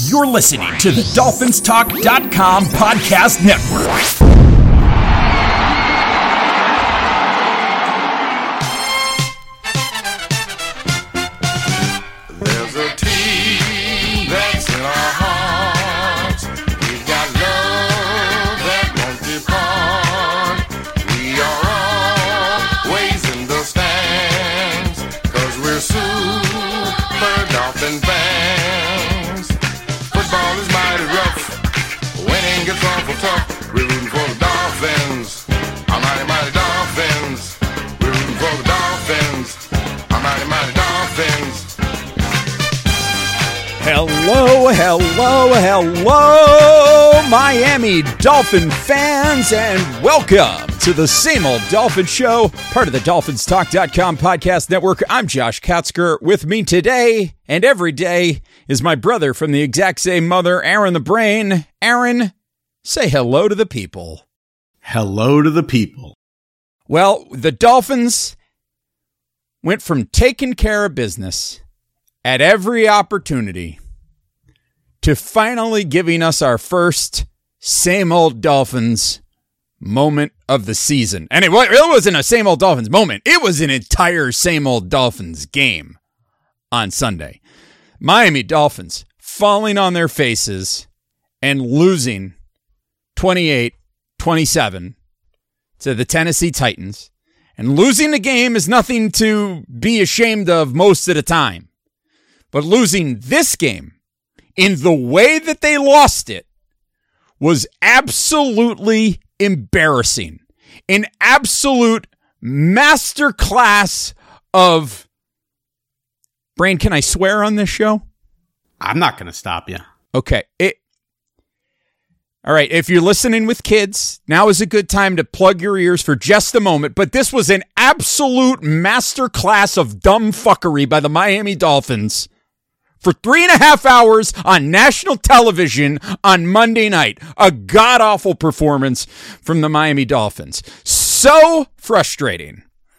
You're listening to the DolphinsTalk.com podcast network. There's a team that's in our hearts. We've got love that won't depart. We are always in the stands, 'cause we're super Dolphin fans. Football is mighty rough. Winning gets awful tough. We're rooting for the Dolphins. Our mighty, mighty Dolphins. We're rooting for the Dolphins. Our mighty, mighty Dolphins. Hello, Miami Dolphin fans, and welcome to the Same Old Dolphin Show, part of the DolphinsTalk.com podcast network. I'm Josh Katzker. With me today and every day is my brother from the exact same mother, Aaron the Brain. Aaron, say hello to the people. Hello to the people. Well, the Dolphins went from taking care of business at every opportunity to finally giving us our first Same Old Dolphins moment of the season. And it wasn't a Same Old Dolphins moment. It was an entire Same Old Dolphins game on Sunday. Miami Dolphins falling on their faces and losing 28-27 to the Tennessee Titans. And losing the game is nothing to be ashamed of most of the time. But losing this game in the way that they lost it was absolutely embarrassing. An absolute masterclass of... Brain, can I swear on this show? I'm not going to stop you. Okay. All right, if you're listening with kids, now is a good time to plug your ears for just a moment. But this was an absolute masterclass of dumb fuckery by the Miami Dolphins for 3.5 hours on national television on Monday night. A god-awful performance from the Miami Dolphins. So frustrating.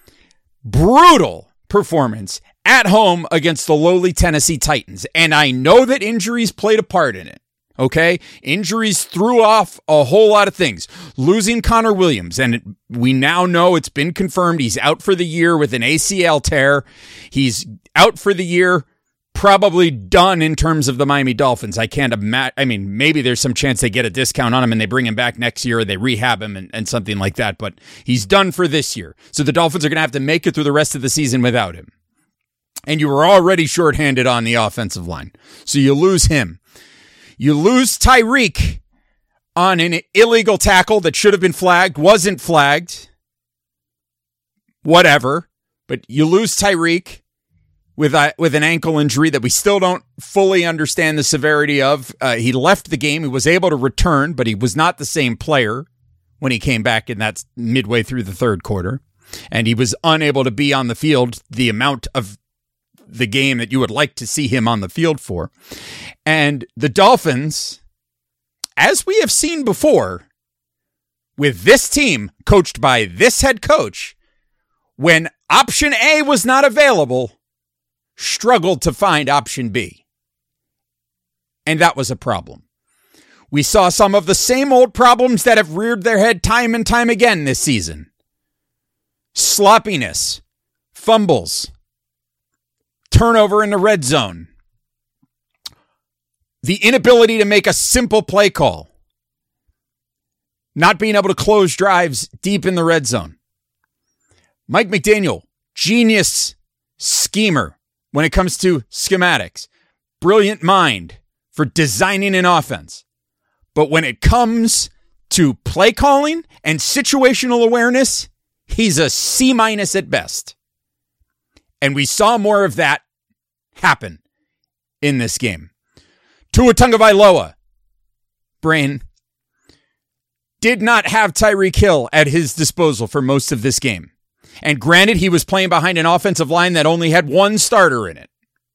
Brutal performance at home against the lowly Tennessee Titans. And I know that injuries played a part in it. Okay? Injuries threw off a whole lot of things. Losing Connor Williams, and we now know it's been confirmed he's out for the year with an ACL tear. He's out for the year, probably done in terms of the Miami Dolphins. I can't imagine. I mean, maybe there's some chance they get a discount on him and they bring him back next year or they rehab him and something like that, but he's done for this year. So the Dolphins are going to have to make it through the rest of the season without him. And you were already shorthanded on the offensive line. So you lose him. You lose Tyreek on an illegal tackle that should have been flagged, wasn't flagged. Whatever. But you lose Tyreek with an ankle injury that we still don't fully understand the severity of. He left the game. He was able to return, but he was not the same player when he came back, and that's midway through the third quarter. And he was unable to be on the field the amount of the game that you would like to see him on the field for. And the Dolphins, as we have seen before, with this team coached by this head coach, when option A was not available, struggled to find option B. And that was a problem. We saw some of the same old problems that have reared their head time and time again this season. Sloppiness, fumbles, turnover in the red zone, the inability to make a simple play call, not being able to close drives deep in the red zone. Mike McDaniel, genius schemer when it comes to schematics, brilliant mind for designing an offense. But when it comes to play calling and situational awareness, he's a C- at best. And we saw more of that happen in this game. Tua Tagovailoa, Brain, did not have Tyreek Hill at his disposal for most of this game. And granted, he was playing behind an offensive line that only had one starter in it.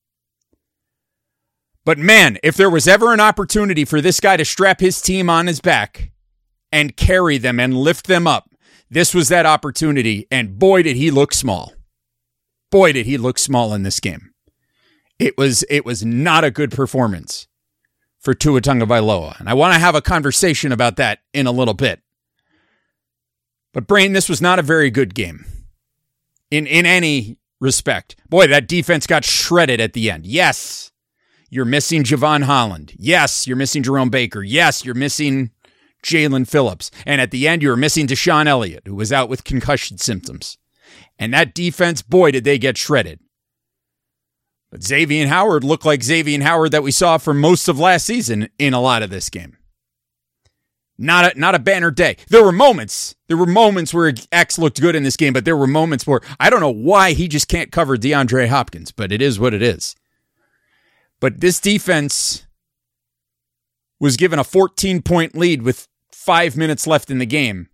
But man, if there was ever an opportunity for this guy to strap his team on his back and carry them and lift them up, this was that opportunity. And boy, did he look small. Boy, did he look small in this game. It was not a good performance for Tua Tagovailoa. And I want to have a conversation about that in a little bit. But Brain, this was not a very good game in any respect. Boy, that defense got shredded at the end. Yes, you're missing Javon Holland. Yes, you're missing Jerome Baker. Yes, you're missing Jalen Phillips. And at the end, you were missing Deshaun Elliott, who was out with concussion symptoms. And that defense, boy, did they get shredded. But Xavier Howard looked like Xavier Howard that we saw for most of last season in a lot of this game. Not a banner day. There were moments where X looked good in this game, but there were moments where I don't know why he just can't cover DeAndre Hopkins, but it is what it is. But this defense was given a 14-point lead with 5 minutes left in the game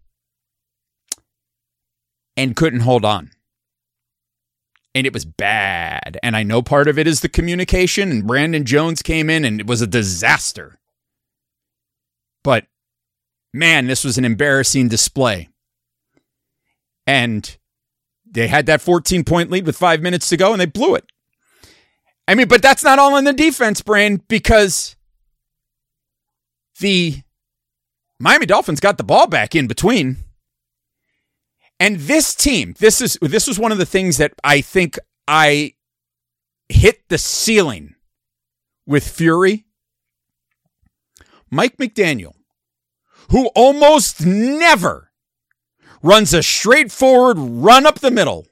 and couldn't hold on. And it was bad. And I know part of it is the communication, and Brandon Jones came in and it was a disaster. But man, this was an embarrassing display. And they had that 14-point lead with 5 minutes to go, and they blew it. I mean, but that's not all in the defense, Brain, because the Miami Dolphins got the ball back in between. And this team, this was one of the things that I think I hit the ceiling with fury. Mike McDaniel, who almost never runs a straightforward run up the middle,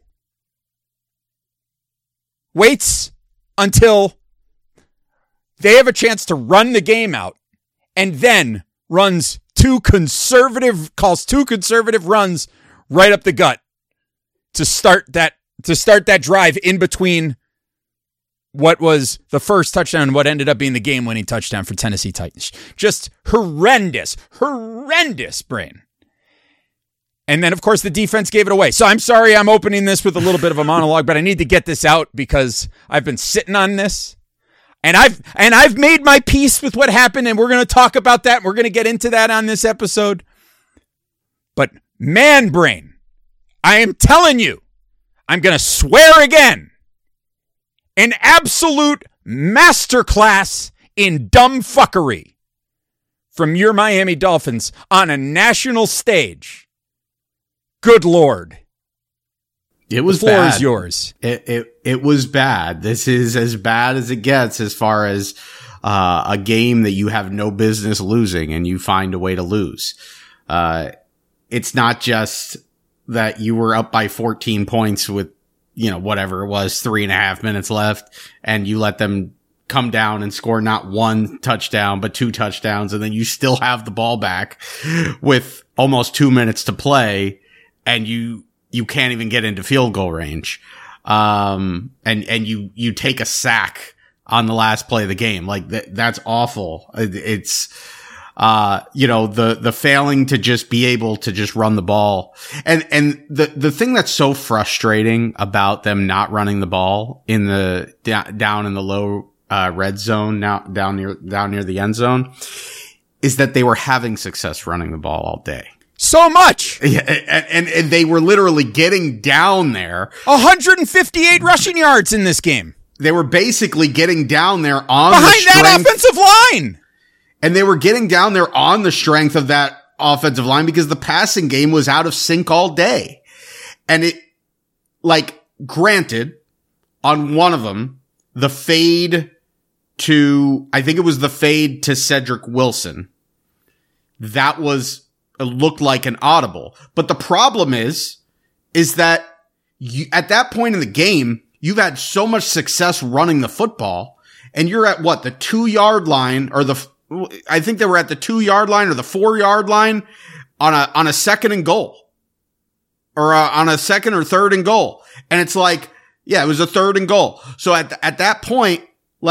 waits until they have a chance to run the game out, and then calls two conservative runs right up the gut to start that drive in between what was the first touchdown and what ended up being the game-winning touchdown for Tennessee Titans. Just horrendous, Brain. And then, of course, the defense gave it away. So I'm sorry I'm opening this with a little bit of a monologue, but I need to get this out because I've been sitting on this. And I've made my peace with what happened, and we're going to talk about that. We're going to get into that on this episode. But man, Brain, I am telling you, I'm going to swear again. An absolute masterclass in dumb fuckery from your Miami Dolphins on a national stage. Good Lord. It was the floor bad. Is yours. It was bad. This is as bad as it gets as far as a game that you have no business losing and you find a way to lose. It's not just that you were up by 14 points with, whatever it was, 3.5 minutes left, and you let them come down and score not one touchdown, but 2 touchdowns. And then you still have the ball back with almost 2 minutes to play, and you can't even get into field goal range. And you take a sack on the last play of the game. Like that's awful. It's, the failing to just be able to just run the ball. And the thing that's so frustrating about them not running the ball in the down in the low, red zone now down near the end zone is that they were having success running the ball all day. So much. Yeah, and they were literally getting down there. 158 rushing yards in this game. They were basically getting down there on behind the strength, that offensive line. And they were getting down there on the strength of that offensive line because the passing game was out of sync all day. And granted, on one of them, the fade to Cedric Wilson, that it looked like an audible. But the problem is that at that point in the game, you've had so much success running the football, and you're at the 2-yard line, or I think they were at the 2-yard line or the 4-yard line on a second and goal, or on a second or third and goal. And it's it was a third and goal. So at that point,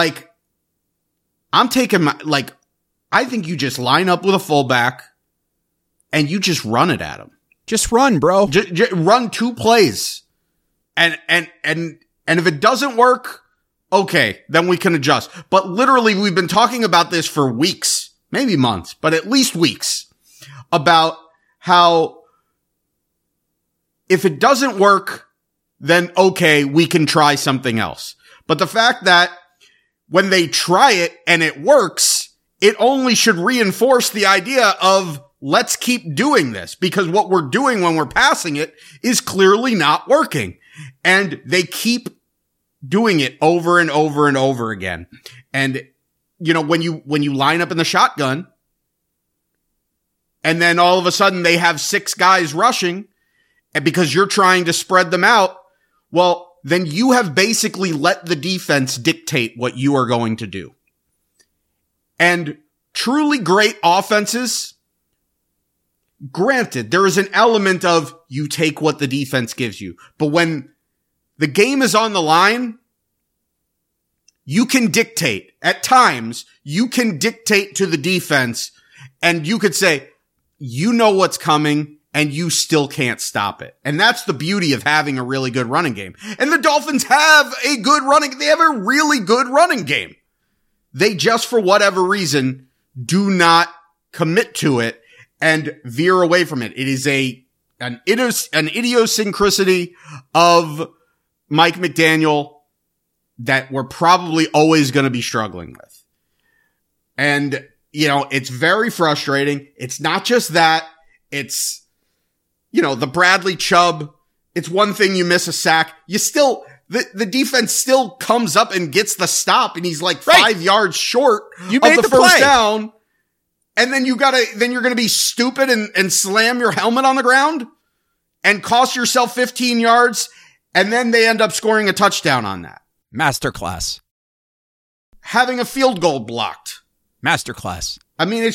I'm taking I think you just line up with a fullback and you just run it at him. Just run, bro. Just run 2 plays. And if it doesn't work, okay, then we can adjust. But literally, we've been talking about this for weeks, maybe months, but at least weeks, about how if it doesn't work, then okay, we can try something else. But the fact that when they try it and it works, it only should reinforce the idea of let's keep doing this, because what we're doing when we're passing it is clearly not working. And they keep doing it over and over and over again. And, you know, when you line up in the shotgun and then all of a sudden they have 6 guys rushing, and because you're trying to spread them out, well, then you have basically let the defense dictate what you are going to do. And truly great offenses, granted, there is an element of you take what the defense gives you. But when the game is on the line, you can dictate. At times, you can dictate to the defense, and you could say, you know what's coming, and you still can't stop it. And that's the beauty of having a really good running game. And the Dolphins have a good they have a really good running game. They just, for whatever reason, do not commit to it and veer away from it. It is an idiosyncrasy of Mike McDaniel that we're probably always going to be struggling with. And, you know, it's very frustrating. It's not just that. It's, you know, the Bradley Chubb. It's one thing you miss a sack. You still, the defense still comes up and gets the stop, and he's like 5 yards short of the first down. And then you're going to be stupid and slam your helmet on the ground and cost yourself 15 yards. And then they end up scoring a touchdown on that. Masterclass. Having a field goal blocked. Masterclass. I mean,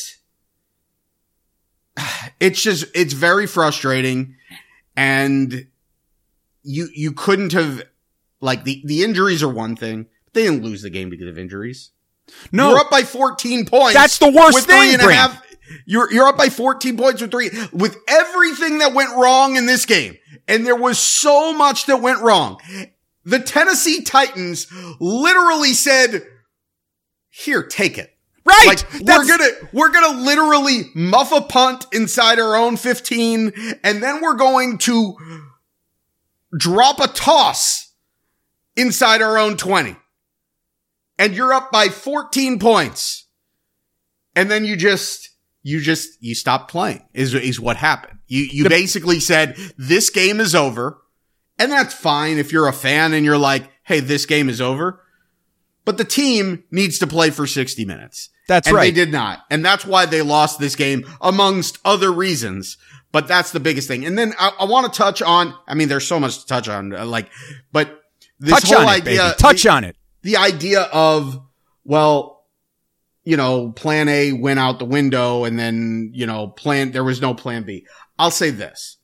it's very frustrating. And you couldn't have, like, the injuries are one thing, but they didn't lose the game because of injuries. No. You're up by 14 points. That's the worst thing, Graham. You're up by 14 points with everything that went wrong in this game. And there was so much that went wrong. The Tennessee Titans literally said, here, take it. Right. Like, we're gonna literally muff a punt inside our own 15, and then we're going to drop a toss inside our own 20. And you're up by 14 points. And then you stopped playing is what happened. You basically said, this game is over. And that's fine if you're a fan and you're like, hey, this game is over. But the team needs to play for 60 minutes. That's right. And they did not. And that's why they lost this game, amongst other reasons. But that's the biggest thing. And then I want to touch on, I mean, there's so much to touch on, but this whole idea. Touch on it. The idea of, well, you know, plan A went out the window, and then, you know, there was no plan B. I'll say this.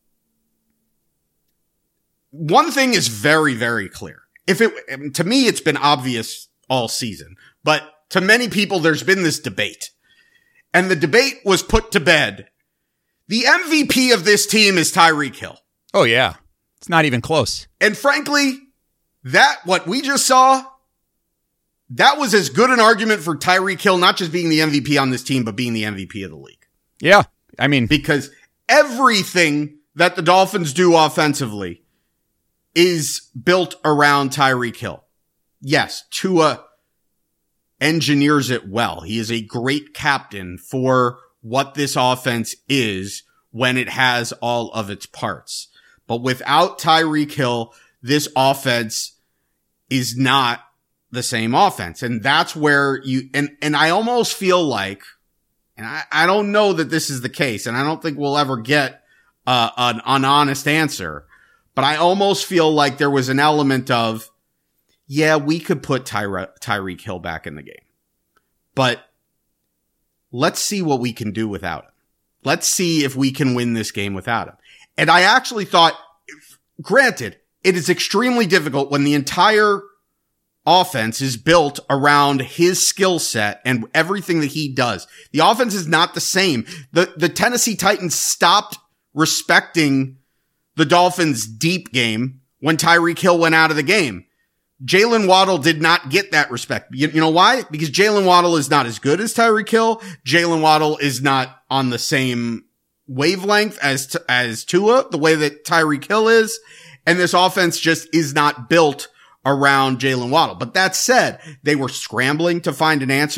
One thing is very, very clear. To me, it's been obvious all season, but to many people, there's been this debate, and the debate was put to bed. The MVP of this team is Tyreek Hill. Oh yeah. It's not even close. And frankly, what we just saw, that was as good an argument for Tyreek Hill not just being the MVP on this team, but being the MVP of the league. Yeah. I mean, because everything that the Dolphins do offensively is built around Tyreek Hill. Yes, Tua engineers it well. He is a great captain for what this offense is when it has all of its parts. But without Tyreek Hill, this offense is not the same offense. And that's where and I almost feel like, and I don't know that this is the case, and I don't think we'll ever get an honest answer, but I almost feel like there was an element of, yeah, we could put Tyreek Hill back in the game, but let's see what we can do without him. Let's see if we can win this game without him. And I actually thought, granted, it is extremely difficult when the entire offense is built around his skill set and everything that he does. The offense is not the same. The Tennessee Titans stopped respecting the Dolphins' deep game when Tyreek Hill went out of the game. Jalen Waddle did not get that respect. You know why? Because Jalen Waddle is not as good as Tyreek Hill. Jalen Waddle is not on the same wavelength as Tua, the way that Tyreek Hill is. And this offense just is not built around Jalen Waddle. But that said, they were scrambling to find an answer.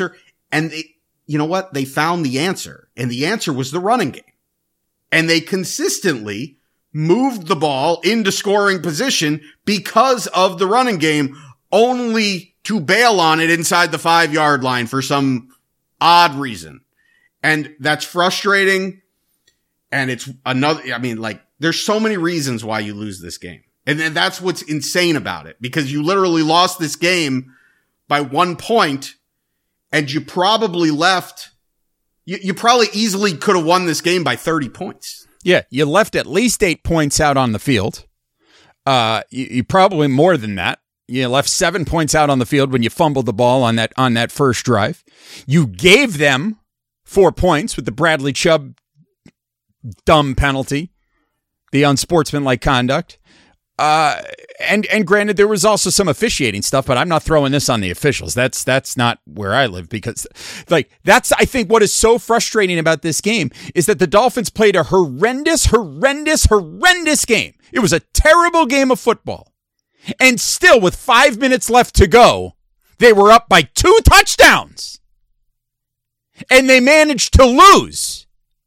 And you know what? They found the answer, and the answer was the running game. And they consistently moved the ball into scoring position because of the running game, only to bail on it inside the 5-yard line for some odd reason. And that's frustrating. And it's there's so many reasons why you lose this game. And then that's what's insane about it, because you literally lost this game by 1 point, and you probably you probably easily could have won this game by 30 points. Yeah, you left at least 8 points out on the field. You probably more than that. You left 7 points out on the field when you fumbled the ball on that first drive. You gave them 4 points with the Bradley Chubb dumb penalty, the unsportsmanlike conduct. And granted, there was also some officiating stuff, but I'm not throwing this on the officials. That's not where I live, because that's, I think, what is so frustrating about this game is that the Dolphins played a horrendous game. It was a terrible game of football. And still, with 5 minutes left to go, they were up by 2 touchdowns. And they managed to lose.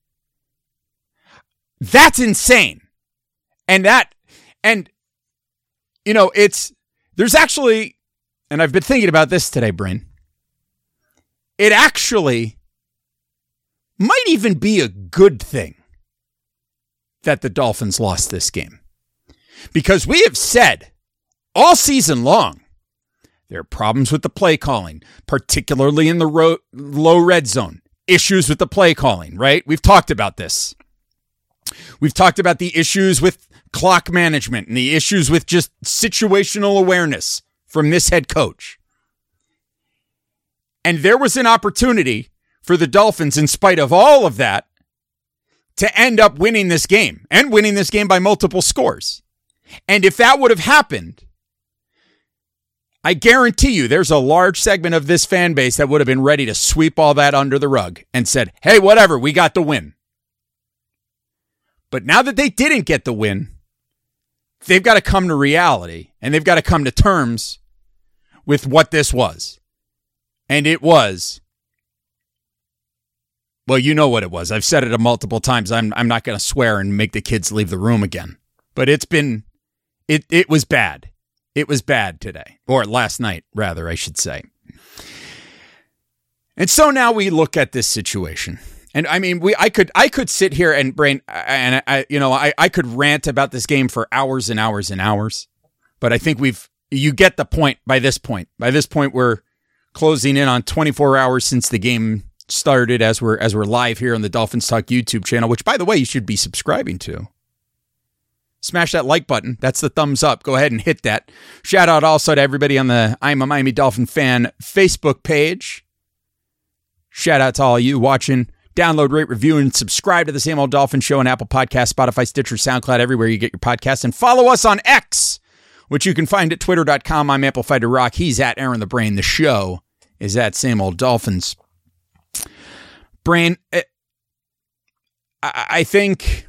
That's insane. And there's actually, and I've been thinking about this today, Bryn, it actually might even be a good thing that the Dolphins lost this game. Because we have said all season long, there are problems with the play calling, particularly in the low red zone. Issues with the play calling, right? We've talked about this. We've talked about the issues with clock management and the issues with just situational awareness from this head coach. And there was an opportunity for the Dolphins, in spite of all of that, to end up winning this game, and winning this game by multiple scores. And if that would have happened, I guarantee you there's a large segment of this fan base that would have been ready to sweep all that under the rug and said, hey, whatever, we got the win. But now that they didn't get the win, they've got to come to reality, and they've got to come to terms with what this was. And it was, well, you know what it was. I've said it multiple times. I'm not going to swear and make the kids leave the room again. But it was bad. It was bad today, or last night, rather, I should say. And so now we look at this situation. And I mean, I could sit here and I could rant about this game for hours and hours and hours, but I think you get the point by this point. By this point, we're closing in on 24 hours since the game started, as we're live here on the Dolphins Talk YouTube channel, which, by the way, you should be subscribing to. Smash that like button. That's the thumbs up. Go ahead and hit that. Shout out also to everybody on the I'm a Miami Dolphin Fan Facebook page. Shout out to all you watching. Download, rate, review, and subscribe to the Same Old Dolphin Show on Apple Podcasts, Spotify, Stitcher, SoundCloud, everywhere you get your podcasts. And follow us on X, which you can find at twitter.com. I'm Amplified to Rock. He's at Aaron the Brain. The show is at Same Old Dolphins. Brain, I think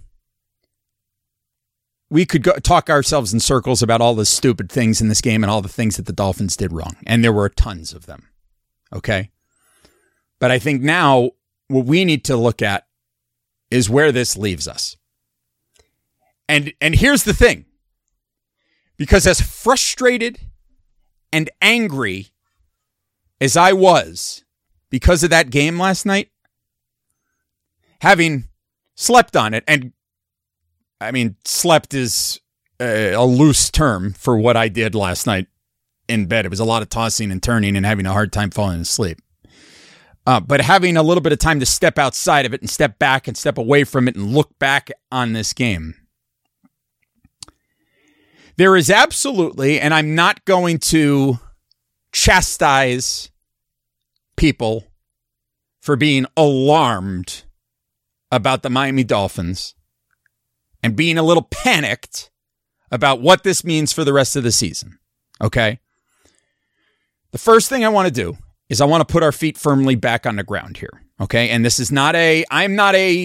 we could talk ourselves in circles about all the stupid things in this game and all the things that the Dolphins did wrong. And there were tons of them. Okay? But I think now what we need to look at is where this leaves us. And here's the thing. Because as frustrated and angry as I was because of that game last night, having slept on it, and I mean, slept is a loose term for what I did last night in bed. It was a lot of tossing and turning and having a hard time falling asleep. But having a little bit of time to step outside of it and step back and step away from it and look back on this game. There is absolutely, and I'm not going to chastise people for being alarmed about the Miami Dolphins and being a little panicked about what this means for the rest of the season. Okay? The first thing I want to do is I want to put our feet firmly back on the ground here. Okay? And this is not I'm not a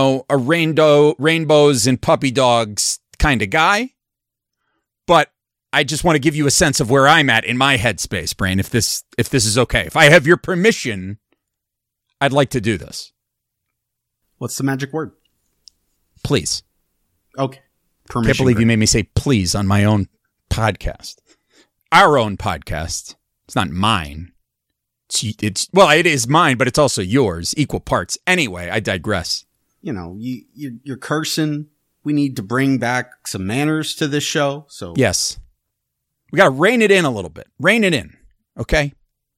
rainbows and puppy dogs kind of guy, but I just want to give you a sense of where I'm at in my headspace, Brain, if this is okay. If I have your permission, I'd like to do this. What's the magic word? Please. Okay. I can't believe you made me say please on my own podcast. Our own podcast. It's not mine. Well, it is mine, but it's also yours. Equal parts. Anyway, I digress. You know, you're cursing. We need to bring back some manners to this show. So yes. We got to rein it in a little bit. Rein it in. Okay?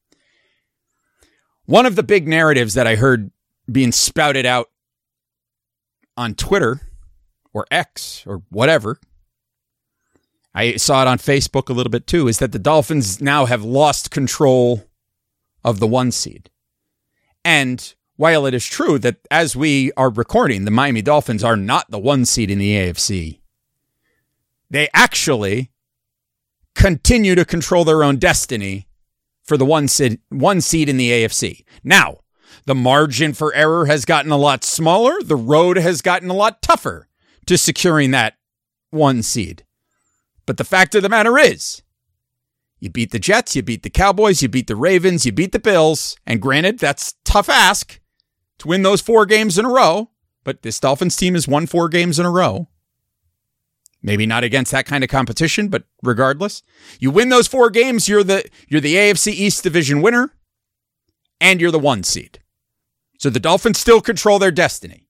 One of the big narratives that I heard being spouted out on Twitter or X or whatever, I saw it on Facebook a little bit too, is that the Dolphins now have lost control of the 1 seed. And while it is true that as we are recording, the Miami Dolphins are not the 1 seed in the AFC, they actually continue to control their own destiny for the 1 seed in the AFC. Now, the margin for error has gotten a lot smaller. The road has gotten a lot tougher to securing that 1 seed. But the fact of the matter is, you beat the Jets, you beat the Cowboys, you beat the Ravens, you beat the Bills. And granted, that's a tough ask to win those 4 games in a row. But this Dolphins team has won 4 games in a row. Maybe not against that kind of competition, but regardless, you win those 4 games, you're the AFC East Division winner, and you're the 1 seed. So the Dolphins still control their destiny.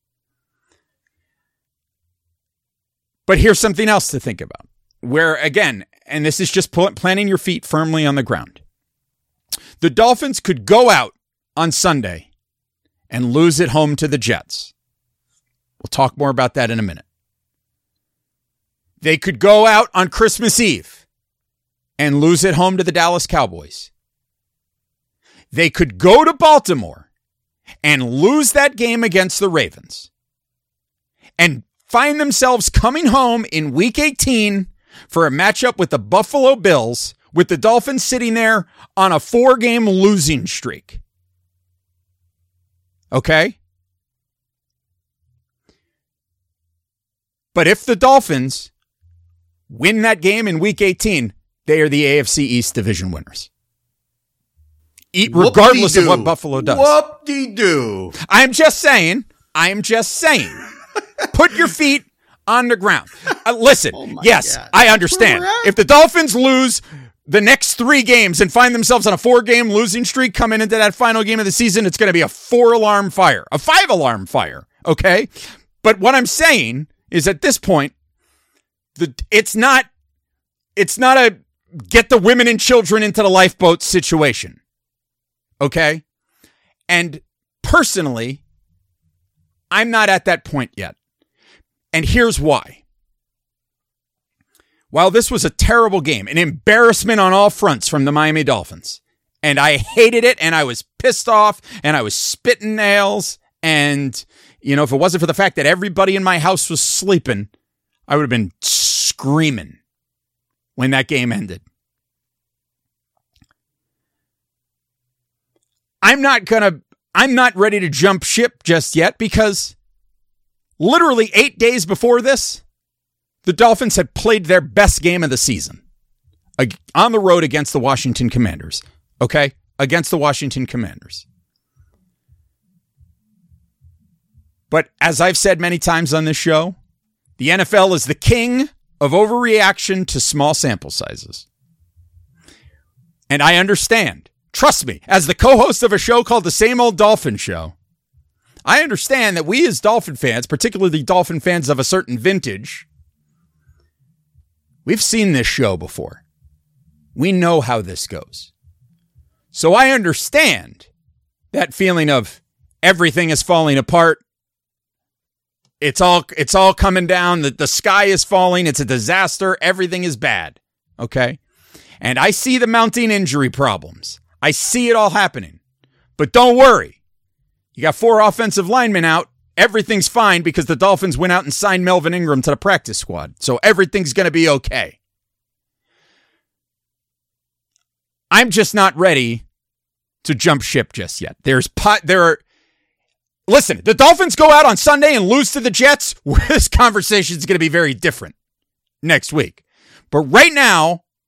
But here's something else to think about. Where, again, and this is just planting your feet firmly on the ground. The Dolphins could go out on Sunday and lose at home to the Jets. We'll talk more about that in a minute. They could go out on Christmas Eve and lose at home to the Dallas Cowboys. They could go to Baltimore and lose that game against the Ravens and find themselves coming home in Week 18 for a matchup with the Buffalo Bills, with the Dolphins sitting there on a 4-game losing streak. Okay? But if the Dolphins win that game in Week 18, they are the AFC East Division winners. Regardless of what Buffalo does. Whoop-de-doo. I'm just saying. Put your feet on the ground. Listen, yes, God. I understand. If the Dolphins lose the next 3 games and find themselves on a 4-game losing streak coming into that final game of the season, it's going to be a 4-alarm fire, a 5-alarm fire, okay? But what I'm saying is at this point, it's not a get the women and children into the lifeboat situation, okay? And personally, I'm not at that point yet. And here's why. While this was a terrible game, an embarrassment on all fronts from the Miami Dolphins, and I hated it, and I was pissed off, and I was spitting nails, and, you know, if it wasn't for the fact that everybody in my house was sleeping, I would have been screaming when that game ended. I'm not ready to jump ship just yet because literally 8 days before this, the Dolphins had played their best game of the season on the road against the Washington Commanders. Okay? Against the Washington Commanders. But as I've said many times on this show, the NFL is the king of overreaction to small sample sizes. And I understand. Trust me, as the co-host of a show called The Same Old Dolphin Show, I understand that we as Dolphin fans, particularly Dolphin fans of a certain vintage, we've seen this show before. We know how this goes. So I understand that feeling of everything is falling apart. It's all coming down. The sky is falling. It's a disaster. Everything is bad. Okay? And I see the mounting injury problems. I see it all happening. But don't worry. You got 4 offensive linemen out. Everything's fine because the Dolphins went out and signed Melvin Ingram to the practice squad. So everything's going to be okay. I'm just not ready to jump ship just yet. Listen, the Dolphins go out on Sunday and lose to the Jets. This conversation is going to be very different next week. But right now,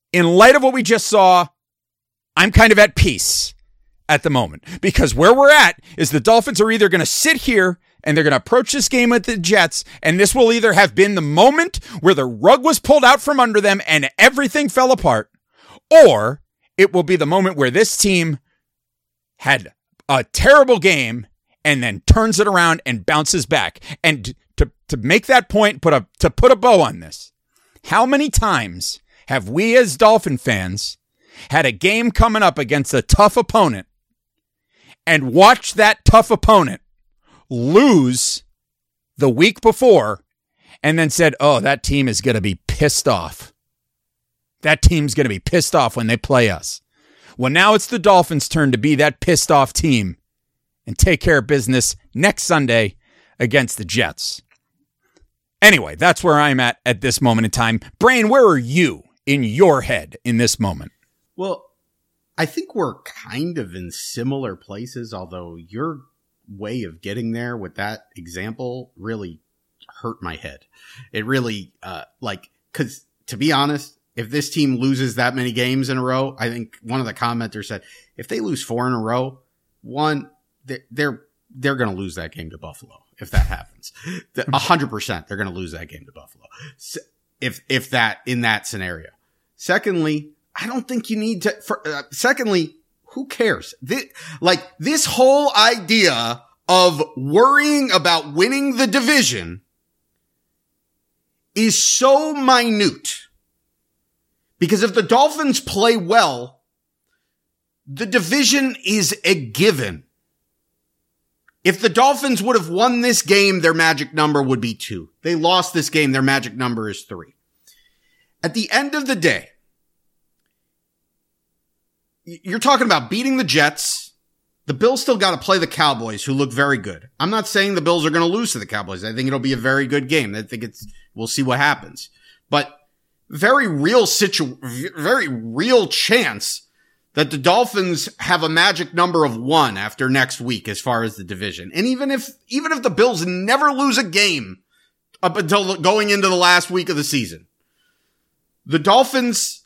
in light of what we just saw, I'm kind of at peace at the moment, because where we're at is the Dolphins are either going to sit here and they're going to approach this game with the Jets, and this will either have been the moment where the rug was pulled out from under them and everything fell apart, or it will be the moment where this team had a terrible game and then turns it around and bounces back. And to make that point, put a bow on this, how many times have we as Dolphin fans had a game coming up against a tough opponent and watched that tough opponent lose the week before and then said, oh, that team is going to be pissed off. That team's going to be pissed off when they play us. Well, now it's the Dolphins' turn to be that pissed off team and take care of business next Sunday against the Jets. Anyway, that's where I'm at this moment in time. Brain, where are you in your head in this moment? Well, I think we're kind of in similar places, although your way of getting there with that example really hurt my head. It really, because to be honest, if this team loses that many games in a row, I think one of the commenters said, if they lose 4 in a row, they're going to lose that game to Buffalo. If that happens, 100%, they're going to lose that game to Buffalo. If that, in that scenario. Secondly, I don't think you need to, secondly, who cares? This whole idea of worrying about winning the division is so minute. Because if the Dolphins play well, the division is a given. If the Dolphins would have won this game, their magic number would be 2. They lost this game, their magic number is 3. At the end of the day, you're talking about beating the Jets. The Bills still got to play the Cowboys, who look very good. I'm not saying the Bills are going to lose to the Cowboys. I think it'll be a very good game. I think we'll see what happens. But very real chance that the Dolphins have a magic number of 1 after next week as far as the division. And even if the Bills never lose a game up until going into the last week of the season, the Dolphins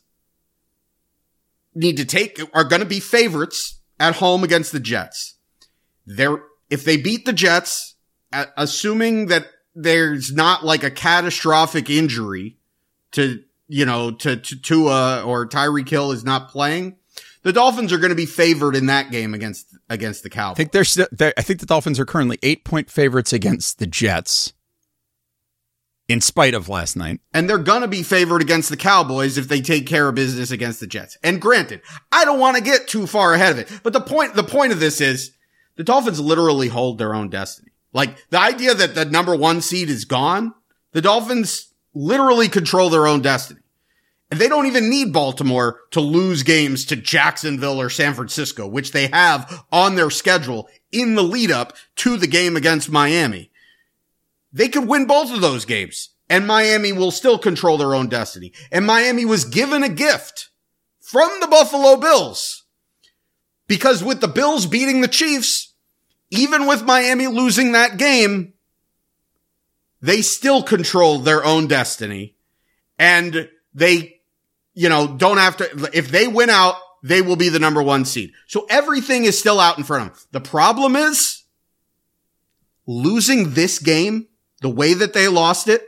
are going to be favorites at home against the Jets. If they beat the Jets, assuming that there's not like a catastrophic injury to Tua or Tyreek Hill is not playing, the Dolphins are going to be favored in that game against the Cowboys. I think the Dolphins are currently 8-point favorites against the Jets, in spite of last night. And they're going to be favored against the Cowboys if they take care of business against the Jets. And granted, I don't want to get too far ahead of it, but the point of this is the Dolphins literally hold their own destiny. Like, the idea that the number 1 seed is gone, the Dolphins literally control their own destiny. And they don't even need Baltimore to lose games to Jacksonville or San Francisco, which they have on their schedule in the lead up to the game against Miami. They could win both of those games, and Miami will still control their own destiny. And Miami was given a gift from the Buffalo Bills, because with the Bills beating the Chiefs, even with Miami losing that game, they still control their own destiny. And they, don't have to, if they win out, they will be the number 1 seed. So everything is still out in front of them. The problem is losing this game the way that they lost it,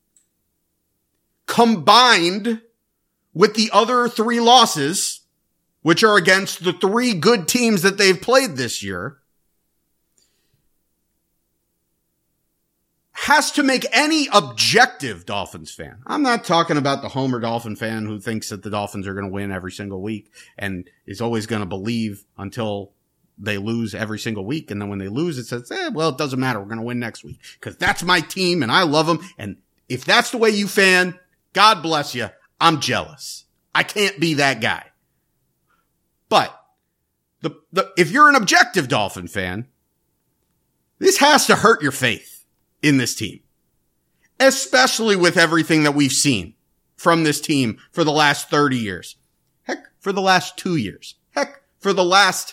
combined with the other 3 losses, which are against the 3 good teams that they've played this year, has to make any objective Dolphins fan. I'm not talking about the Homer Dolphin fan who thinks that the Dolphins are going to win every single week and is always going to believe until they lose every single week. And then when they lose, it says, well, it doesn't matter. We're going to win next week because that's my team and I love them. And if that's the way you fan, God bless you. I'm jealous. I can't be that guy. But if you're an objective Dolphin fan, this has to hurt your faith in this team, especially with everything that we've seen from this team for the last 30 years. Heck, for the last 2 years. Heck, for the last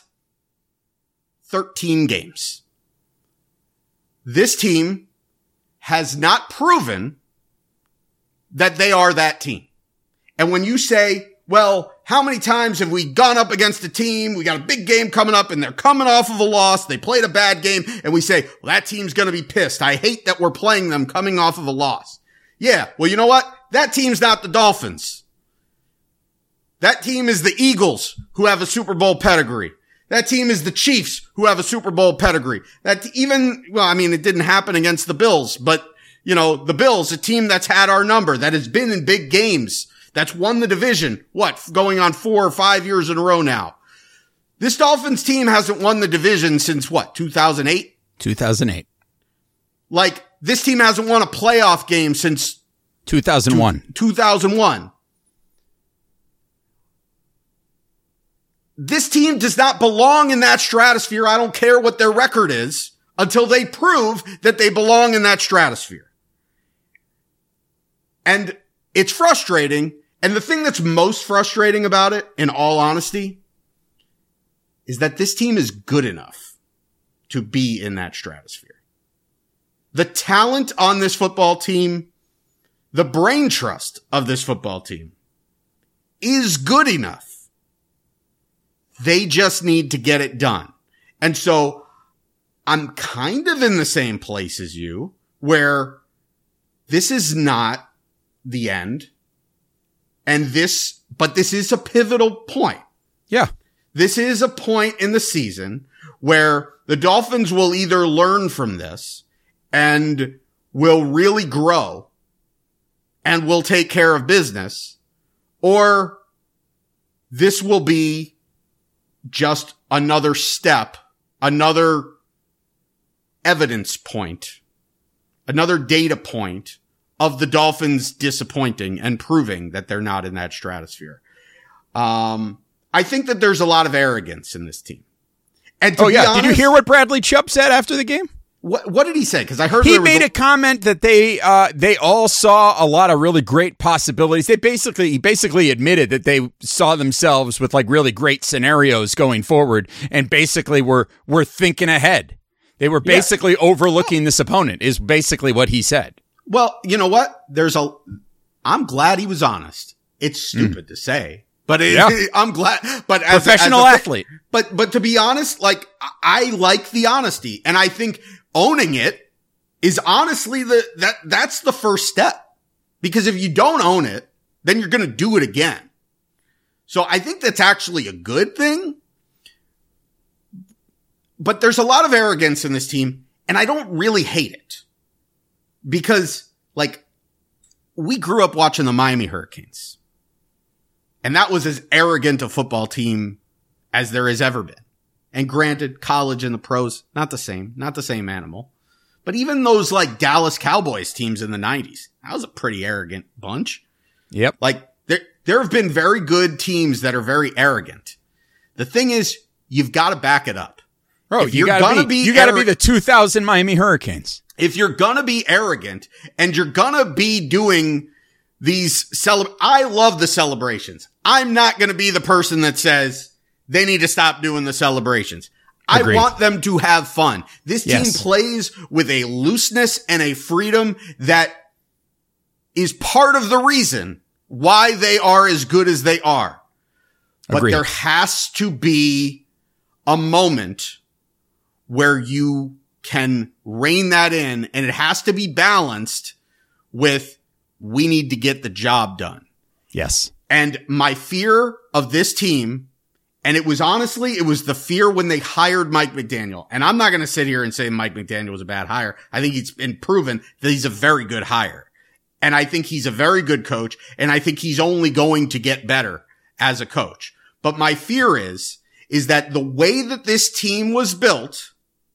13 games. This team has not proven that they are that team. And when you say, well, how many times have we gone up against a team? We got a big game coming up and they're coming off of a loss. They played a bad game and we say, well, that team's going to be pissed. I hate that we're playing them coming off of a loss. Yeah. Well, you know what? That team's not the Dolphins. That team is the Eagles, who have a Super Bowl pedigree. That team is the Chiefs, who have a Super Bowl pedigree. It didn't happen against the Bills, but the Bills, a team that's had our number, that has been in big games, that's won the division, going on 4 or 5 years in a row now. This Dolphins team hasn't won the division since 2008? 2008. This team hasn't won a playoff game since 2001. 2001. This team does not belong in that stratosphere. I don't care what their record is until they prove that they belong in that stratosphere. And it's frustrating. And the thing that's most frustrating about it, in all honesty, is that this team is good enough to be in that stratosphere. The talent on this football team, the brain trust of this football team is good enough. They just need to get it done. And so I'm kind of in the same place as you, where this is not the end. But this is a pivotal point. Yeah. This is a point in the season where the Dolphins will either learn from this and will really grow and will take care of business, or this will be just another step, another evidence point, another data point of the Dolphins disappointing and proving that they're not in that stratosphere. I think that there's a lot of arrogance in this team. And to be honest, did you hear what Bradley Chubb said after the game? What did he say? Because I heard he made a comment that they all saw a lot of really great possibilities. He basically admitted that they saw themselves with really great scenarios going forward, and basically were thinking ahead. They were basically overlooking this opponent. Is basically what he said. Well, you know what? I'm glad he was honest. It's stupid to say, but I'm glad. But as professional athlete. But to be honest, I like the honesty, and I think owning it is honestly that's the first step. Because if you don't own it, then you're going to do it again. So I think that's actually a good thing. But there's a lot of arrogance in this team, and I don't really hate it. Because, we grew up watching the Miami Hurricanes. And that was as arrogant a football team as there has ever been. And granted, college and the pros, not the same animal. But even those, Dallas Cowboys teams in the 90s, that was a pretty arrogant bunch. Yep. There have been very good teams that are very arrogant. The thing is, you've got to back it up. Bro, you got to be the 2000 Miami Hurricanes. If you're going to be arrogant and you're going to be doing these I love the celebrations. I'm not going to be the person that says they need to stop doing the celebrations. Agreed. I want them to have fun. This team plays with a looseness and a freedom that is part of the reason why they are as good as they are. But there has to be a moment where you can rein that in, and it has to be balanced with, we need to get the job done. Yes. And my fear of this team, and it was the fear when they hired Mike McDaniel. And I'm not going to sit here and say Mike McDaniel was a bad hire. I think it's been proven that he's a very good hire. And I think he's a very good coach, and I think he's only going to get better as a coach. But my fear is that the way that this team was built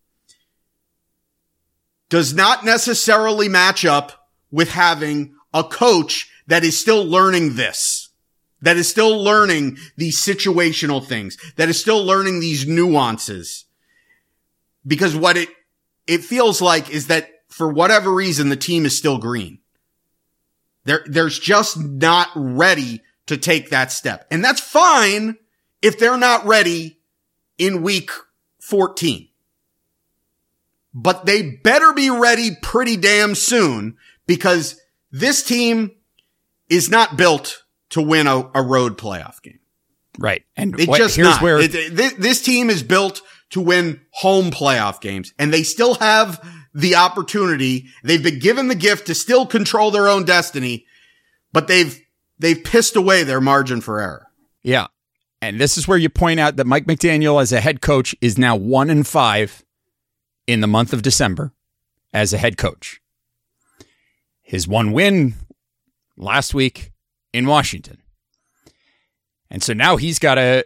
does not necessarily match up with having a coach that is still learning this, that is still learning these situational things, that is still learning these nuances. Because what it feels like is that for whatever reason, the team is still green. There's just not ready to take that step. And that's fine if they're not ready in week 14. But they better be ready pretty damn soon, because this team is not built to win a road playoff game. Right. And Here's where this team is built to win home playoff games, and they still have the opportunity. They've been given the gift to still control their own destiny, but they've pissed away their margin for error. Yeah. And this is where you point out that Mike McDaniel as a head coach is now 1-5 in the month of December as a head coach. His one win last week in Washington. And so now he's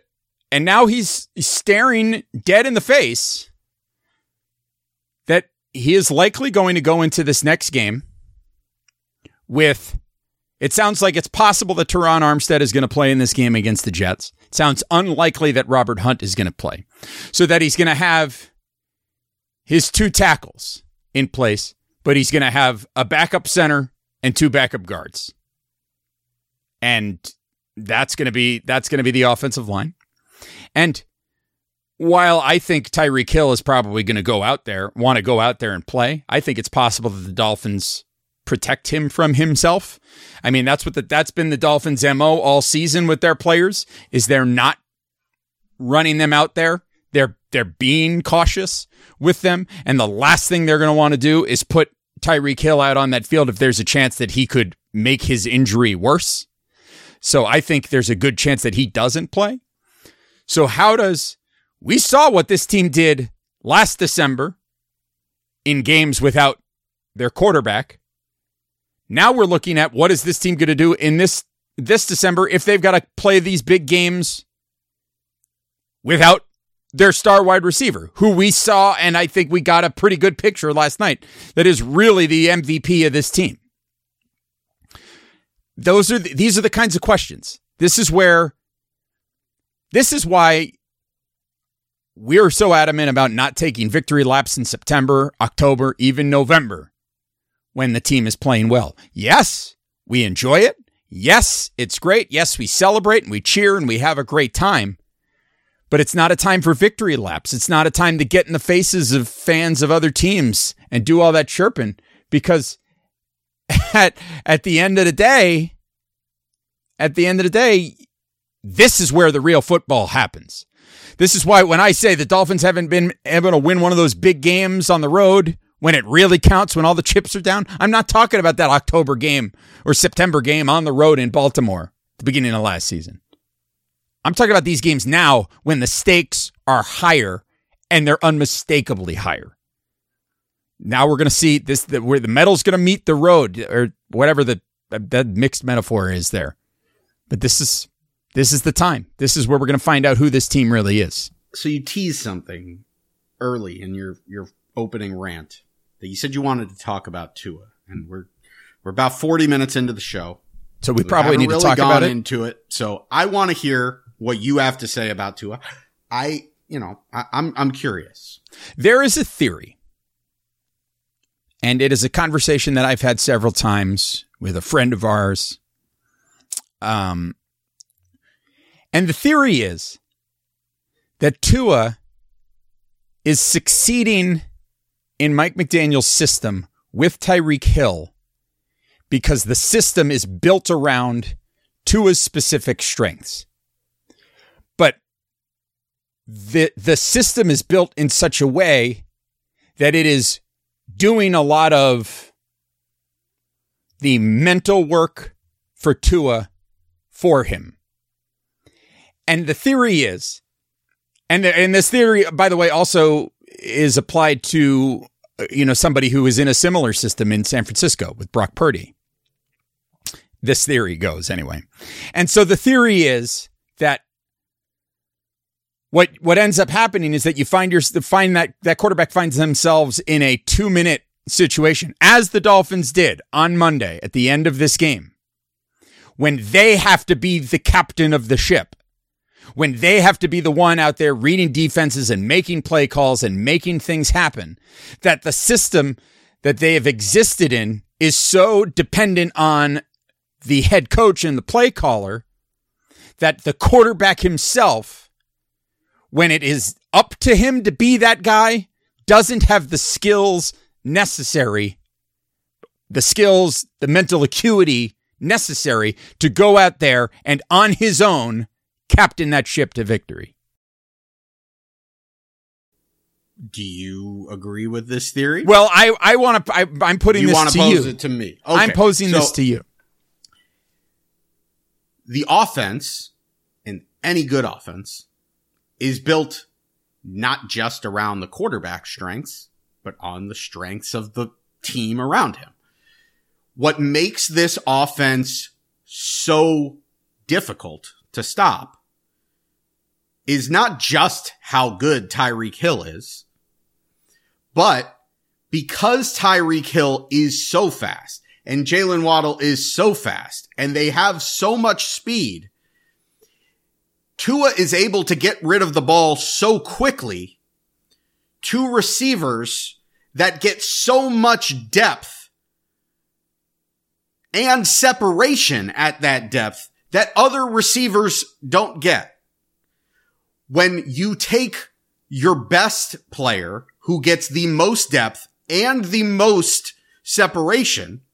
staring dead in the face that he is likely going to go into this next game with, it sounds like it's possible that Teron Armstead is going to play in this game against the Jets. It sounds unlikely that Robert Hunt is going to play. So that he's going to have his 2 tackles in place, but he's going to have a backup center and 2 backup guards. And that's going to be the offensive line. And while I think Tyreek Hill is probably going to want to go out there and play, I think it's possible that the Dolphins protect him from himself. I mean, that's been the Dolphins' MO all season with their players, is they're not running them out there. They're being cautious with them. And the last thing they're going to want to do is put Tyreek Hill out on that field if there's a chance that he could make his injury worse. So I think there's a good chance that he doesn't play. So we saw what this team did last December in games without their quarterback. Now we're looking at what is this team going to do in this December if they've got to play these big games without their star wide receiver, who we saw, and I think we got a pretty good picture last night, that is really the MVP of this team. These are the kinds of questions. This is why we're so adamant about not taking victory laps in September, October, even November when the team is playing well. Yes, we enjoy it. Yes, it's great. Yes, we celebrate and we cheer and we have a great time. But it's not a time for victory laps. It's not a time to get in the faces of fans of other teams and do all that chirping, because at the end of the day, this is where the real football happens. This is why when I say the Dolphins haven't been able to win one of those big games on the road when it really counts, when all the chips are down, I'm not talking about that October game or September game on the road in Baltimore at the beginning of last season. I'm talking about these games now when the stakes are higher and they're unmistakably higher. Now we're going to see this, where the metal's going to meet the road, or whatever that mixed metaphor is there. But this is the time. This is where we're going to find out who this team really is. So you teased something early in your opening rant that you said you wanted to talk about Tua, and we're about 40 minutes into the show. So we probably need to talk about it. Into it. So I want to hear what you have to say about Tua. I'm curious. There is a theory, and it is a conversation that I've had several times with a friend of ours. And the theory is that Tua is succeeding in Mike McDaniel's system with Tyreek Hill because the system is built around Tua's specific strengths. But the system is built in such a way that it is doing a lot of the mental work for Tua for him. And the theory is, and this theory, by the way, also is applied to, somebody who is in a similar system in San Francisco with Brock Purdy. This theory goes anyway. And so the theory is that what ends up happening is that you find that quarterback finds themselves in a 2-minute situation, as the Dolphins did on Monday at the end of this game, when they have to be the captain of the ship, when they have to be the one out there reading defenses and making play calls and making things happen, that the system that they have existed in is so dependent on the head coach and the play caller that the quarterback himself, when it is up to him to be that guy, doesn't have the skills necessary, the mental acuity necessary to go out there and on his own captain that ship to victory. Do you agree with this theory? Well, I want to. I'm putting this to you. You want to pose it to me? Okay. I'm posing this to you. The offense, and any good offense, is built not just around the quarterback strengths, but on the strengths of the team around him. What makes this offense so difficult to stop is not just how good Tyreek Hill is, but because Tyreek Hill is so fast and Jalen Waddle is so fast and they have so much speed, Tua is able to get rid of the ball so quickly to receivers that get so much depth and separation at that depth that other receivers don't get. When you take your best player who gets the most depth and the most separation,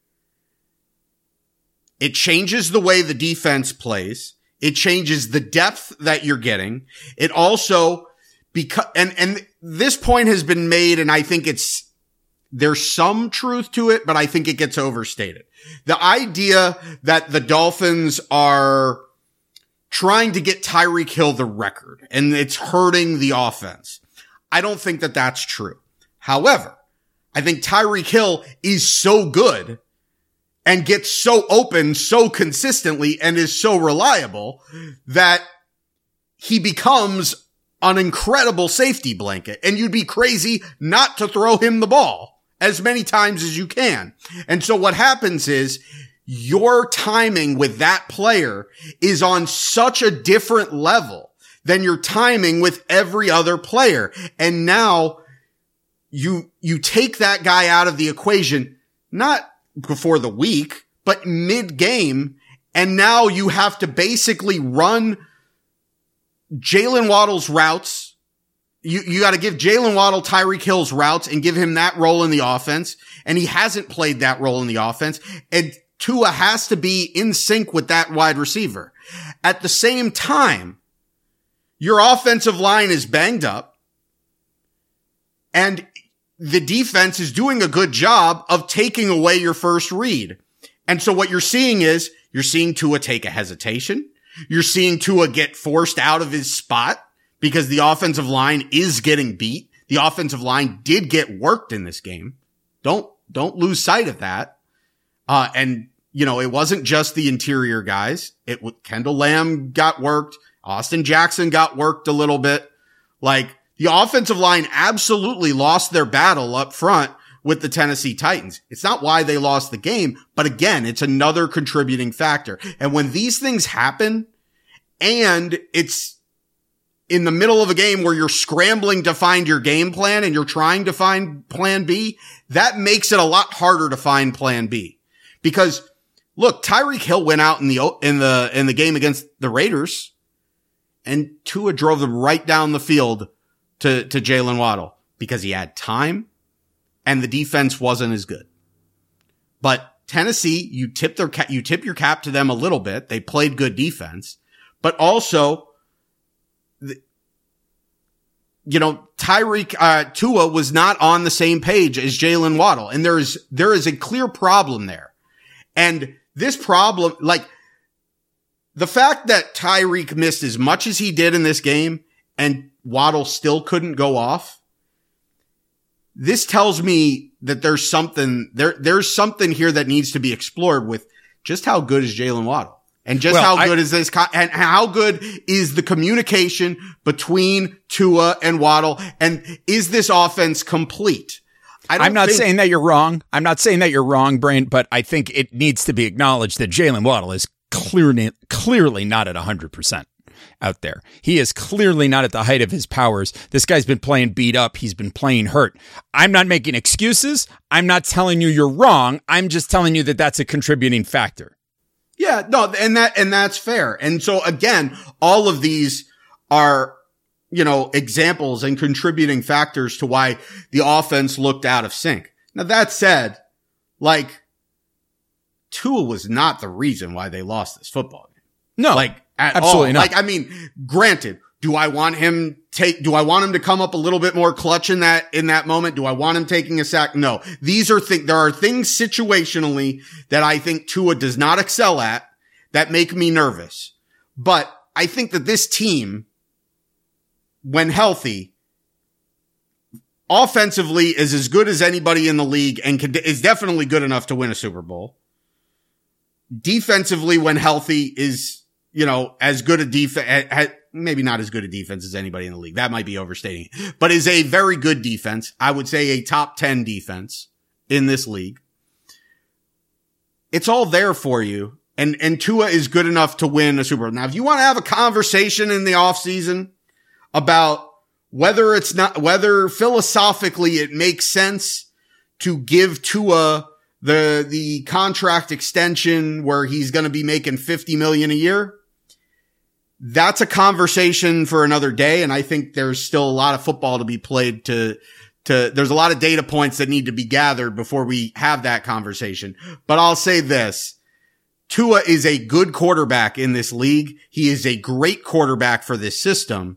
it changes the way the defense plays. It changes the depth that you're getting. It also, and this point has been made, and I think there's some truth to it, but I think it gets overstated. The idea that the Dolphins are trying to get Tyreek Hill the record and it's hurting the offense, I don't think that that's true. However, I think Tyreek Hill is so good and gets so open so consistently and is so reliable that he becomes an incredible safety blanket. And you'd be crazy not to throw him the ball as many times as you can. And so what happens is your timing with that player is on such a different level than your timing with every other player. And now you take that guy out of the equation, not before the week, but mid-game. And now you have to basically run Jalen Waddle's routes. You got to give Jalen Waddle Tyreek Hill's routes and give him that role in the offense. And he hasn't played that role in the offense. And Tua has to be in sync with that wide receiver. At the same time, your offensive line is banged up and the defense is doing a good job of taking away your first read. And so what you're seeing is you're seeing Tua take a hesitation. You're seeing Tua get forced out of his spot because the offensive line is getting beat. The offensive line did get worked in this game. Don't lose sight of that. And you know, it wasn't just the interior guys. Kendall Lamb got worked. Austin Jackson got worked a little bit. Like, the offensive line absolutely lost their battle up front with the Tennessee Titans. It's not why they lost the game, but again, it's another contributing factor. And when these things happen and it's in the middle of a game where you're scrambling to find your game plan and you're trying to find plan B, that makes it a lot harder to find plan B. Because look, Tyreek Hill went out in the game against the Raiders and Tua drove them right down the field to Jalen Waddle because he had time and the defense wasn't as good. But Tennessee, you tip your cap to them a little bit. They played good defense, but also, Tua was not on the same page as Jalen Waddle. And there is a clear problem there. And this problem, like the fact that Tyreek missed as much as he did in this game and Waddle still couldn't go off, this tells me that there's something here that needs to be explored with just how good is Jalen Waddle and just how good is this and how good is the communication between Tua and Waddle, and is this offense complete? I'm not saying that you're wrong. I'm not saying that you're wrong, Brain, but I think it needs to be acknowledged that Jalen Waddle is clearly not at 100% out there. He is clearly not at the height of his powers. This guy's been playing beat up. He's been playing hurt. I'm not making excuses. I'm not telling you you're wrong. I'm just telling you that that's a contributing factor. Yeah, no, and that's fair. And so again, all of these are, examples and contributing factors to why the offense looked out of sync. Now that said, like, Tua was not the reason why they lost this football game. No, Like, at absolutely all. not. Like, I mean, granted, do I want him to come up a little bit more clutch in that moment? Do I want him taking a sack? No. There are things situationally that I think Tua does not excel at that make me nervous. But I think that this team, when healthy, offensively is as good as anybody in the league and is definitely good enough to win a Super Bowl. Defensively, when healthy, is, as good a defense, maybe not as good a defense as anybody in the league. That might be overstating it, but is a very good defense. I would say a top 10 defense in this league. It's all there for you. And Tua is good enough to win a Super Bowl. Now, if you want to have a conversation in the offseason about whether philosophically it makes sense to give Tua the contract extension where he's going to be making $50 million a year, that's a conversation for another day. And I think there's still a lot of football to be played there's a lot of data points that need to be gathered before we have that conversation. But I'll say this. Tua is a good quarterback in this league. He is a great quarterback for this system.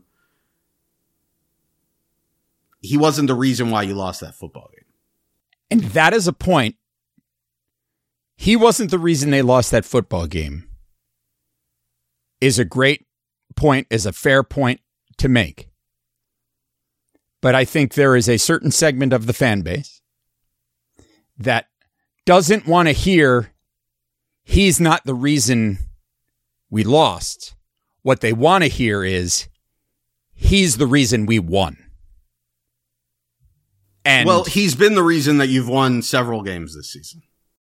He wasn't the reason why you lost that football game. And that is a point. He wasn't the reason they lost that football game. Is a great point, is a fair point to make. But I think there is a certain segment of the fan base that doesn't want to hear he's not the reason we lost. What they want to hear is he's the reason we won. And well, he's been the reason that you've won several games this season.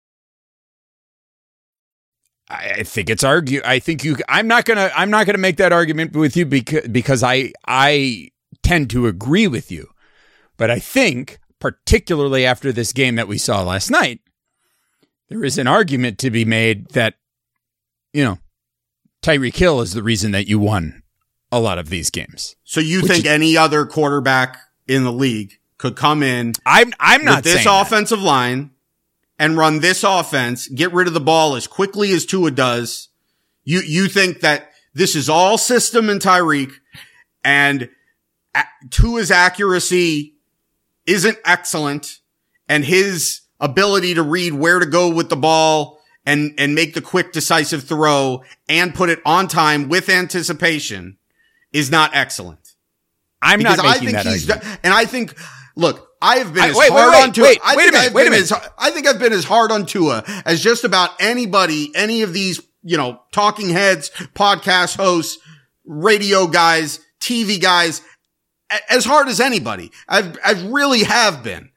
I think it's I'm not gonna make that argument with you because I tend to agree with you. But I think, particularly after this game that we saw last night, there is an argument to be made that, Tyreek Hill is the reason that you won a lot of these games. So you think any other quarterback in the league could come in I'm not with this saying offensive line and run this offense, get rid of the ball as quickly as Tua does? You think that this is all system and Tyreek, and Tua's accuracy isn't excellent, and his ability to read where to go with the ball and make the quick, decisive throw and put it on time with anticipation is not excellent. I'm not making that argument. And I think, look, I have been as hard on Tua. I think I've been as hard on Tua as just about anybody, any of these, talking heads, podcast hosts, radio guys, TV guys, as hard as anybody. I really have been.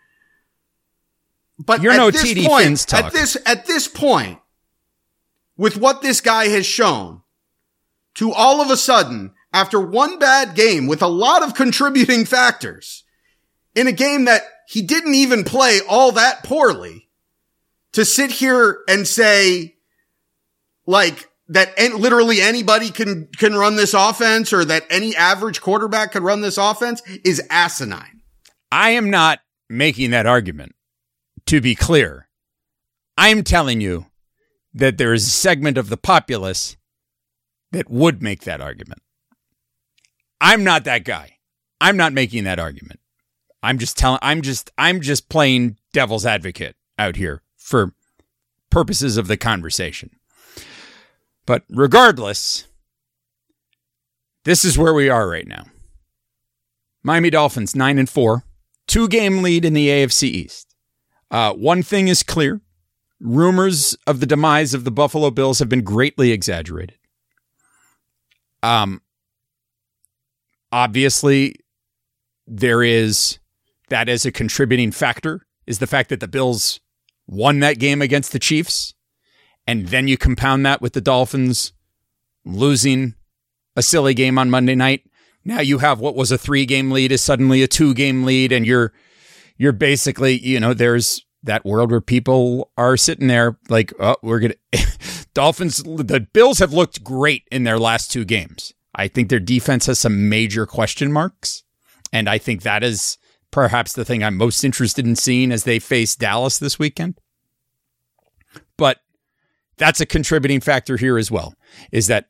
But you're at no this TD point, Finns talk. At this point, with what this guy has shown, to all of a sudden, after one bad game with a lot of contributing factors, in a game that he didn't even play all that poorly, to sit here and say, like, that literally anybody can run this offense, or that any average quarterback could run this offense, is asinine. I am not making that argument. To be clear, I'm telling you that there is a segment of the populace that would make that argument. I'm not that guy. I'm not making that argument. I'm just playing devil's advocate out here for purposes of the conversation. But regardless, this is where we are right now. Miami Dolphins 9-4, 2-game lead in the AFC East. One thing is clear. Rumors of the demise of the Buffalo Bills have been greatly exaggerated. Obviously, that is a contributing factor, is the fact that the Bills won that game against the Chiefs. And then you compound that with the Dolphins losing a silly game on Monday night. Now you have what was a 3-game lead is suddenly a 2-game lead, and you're basically, there's that world where people are sitting there like, oh, the Bills have looked great in their last 2 games. I think their defense has some major question marks, and I think that is perhaps the thing I'm most interested in seeing as they face Dallas this weekend. But that's a contributing factor here as well, is that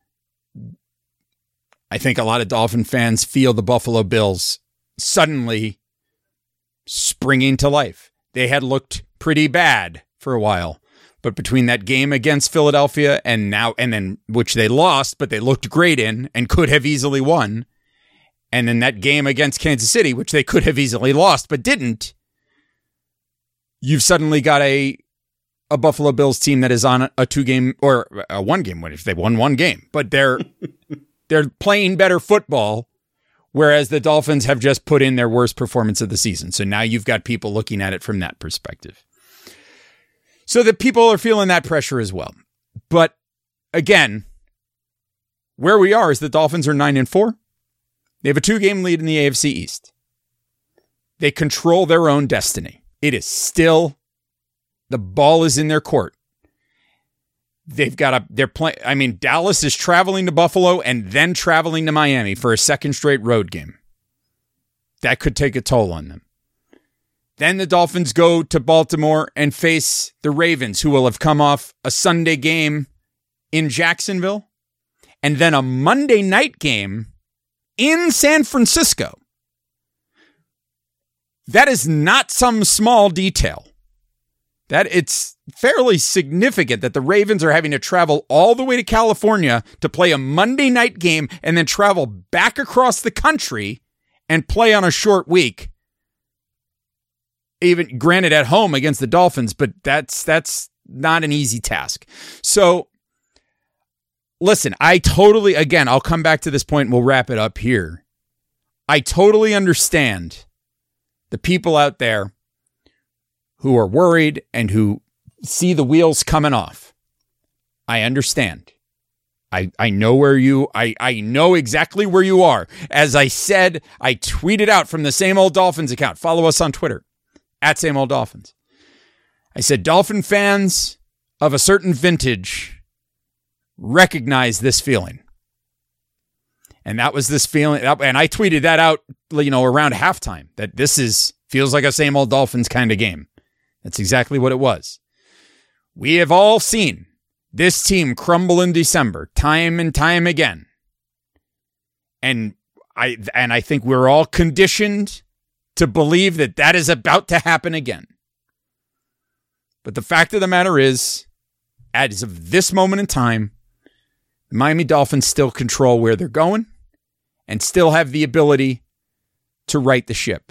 I think a lot of Dolphin fans feel the Buffalo Bills suddenly springing to life. They had looked pretty bad for a while, but between that game against Philadelphia and then which they lost, but they looked great in and could have easily won, and then that game against Kansas City, which they could have easily lost but didn't, you've suddenly got a Buffalo Bills team that is on a 2-game or a 1-game win if they won 1 game, but they're playing better football, whereas the Dolphins have just put in their worst performance of the season. So now you've got people looking at it from that perspective. So the people are feeling that pressure as well. But again, where we are is the Dolphins are 9-4. They have a 2-game lead in the AFC East. They control their own destiny. It is still, the ball is in their court. They're playing. I mean, Dallas is traveling to Buffalo and then traveling to Miami for a second straight road game. That could take a toll on them. Then the Dolphins go to Baltimore and face the Ravens, who will have come off a Sunday game in Jacksonville, and then a Monday night game in San Francisco. That is not some small detail. That it's fairly significant that the Ravens are having to travel all the way to California to play a Monday night game and then travel back across the country and play on a short week. Even granted at home against the Dolphins, but that's not an easy task. So listen, I'll come back to this point and we'll wrap it up here. I totally understand the people out there who are worried and who see the wheels coming off. I understand. I know I know exactly where you are. As I said, I tweeted out from the Same Old Dolphins account. Follow us on Twitter at Same Old Dolphins. I said, Dolphin fans of a certain vintage recognize this feeling. And that was this feeling. And I tweeted that out, around halftime, that feels like a Same Old Dolphins kind of game. That's exactly what it was. We have all seen this team crumble in December time and time again. And I think we're all conditioned to believe that is about to happen again. But the fact of the matter is, as of this moment in time, the Miami Dolphins still control where they're going and still have the ability to right the ship.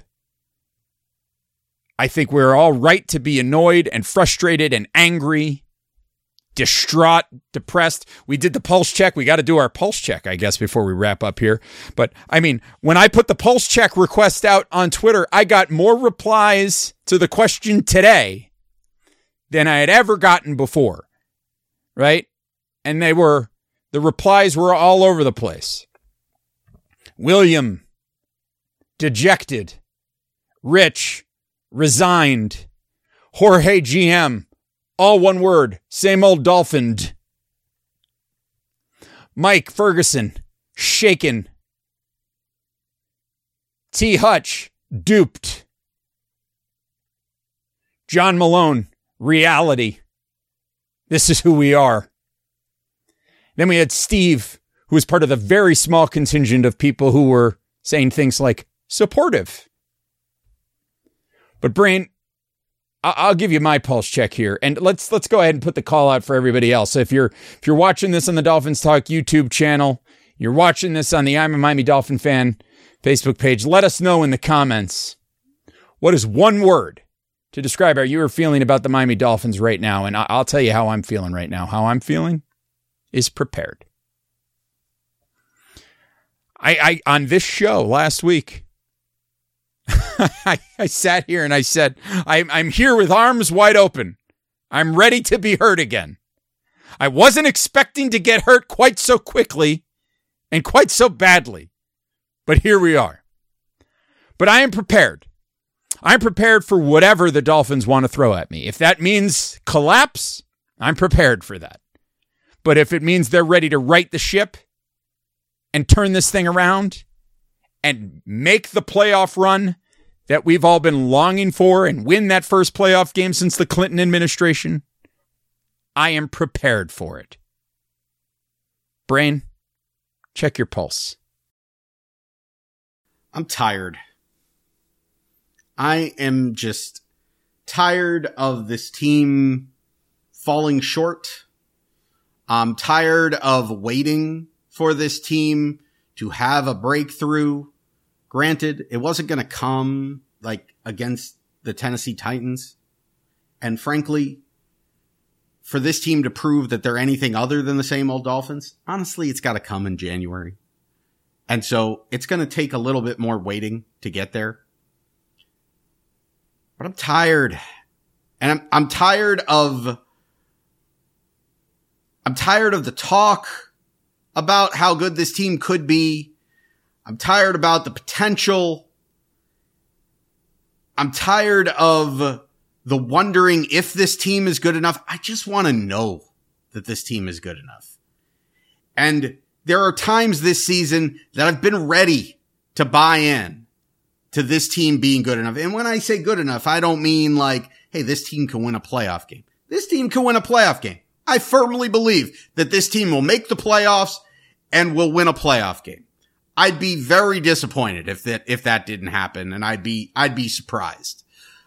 I think we're all right to be annoyed and frustrated and angry, distraught, depressed. We did the pulse check. We got to do our pulse check, I guess, before we wrap up here. But I mean, when I put the pulse check request out on Twitter, I got more replies to the question today than I had ever gotten before, right? And the replies were all over the place. William, dejected. Rich, resigned. Jorge GM, all one word, same old dolphined. Mike Ferguson, shaken. T. Hutch, duped. John Malone, reality. This is who we are. Then we had Steve, who was part of the very small contingent of people who were saying things like supportive. But Brain, I'll give you my pulse check here, and let's go ahead and put the call out for everybody else. So if you're watching this on the Dolphins Talk YouTube channel, you're watching this on the I'm a Miami Dolphin Fan Facebook page, let us know in the comments, what is one word to describe how you are feeling about the Miami Dolphins right now? And I'll tell you how I'm feeling right now. How I'm feeling is prepared. I on this show last week, I sat here and I said, I'm here with arms wide open. I'm ready to be hurt again. I wasn't expecting to get hurt quite so quickly and quite so badly, but here we are. But I am prepared. I'm prepared for whatever the Dolphins want to throw at me. If that means collapse, I'm prepared for that. But if it means they're ready to right the ship and turn this thing around and make the playoff run that we've all been longing for and win that first playoff game since the Clinton administration, I am prepared for it. Brain, check your pulse. I'm tired. I am just tired of this team falling short. I'm tired of waiting for this team to have a breakthrough. Granted, it wasn't going to come like against the Tennessee Titans. And frankly, for this team to prove that they're anything other than the same old Dolphins, honestly, it's got to come in January. And so it's going to take a little bit more waiting to get there. But I'm tired. And I'm tired of the talk about how good this team could be. I'm tired about the potential. I'm tired of the wondering if this team is good enough. I just want to know that this team is good enough. And there are times this season that I've been ready to buy in to this team being good enough. And when I say good enough, I don't mean like, hey, this team can win a playoff game. This team can win a playoff game. I firmly believe that this team will make the playoffs and will win a playoff game. I'd be very disappointed if that didn't happen, and I'd be surprised.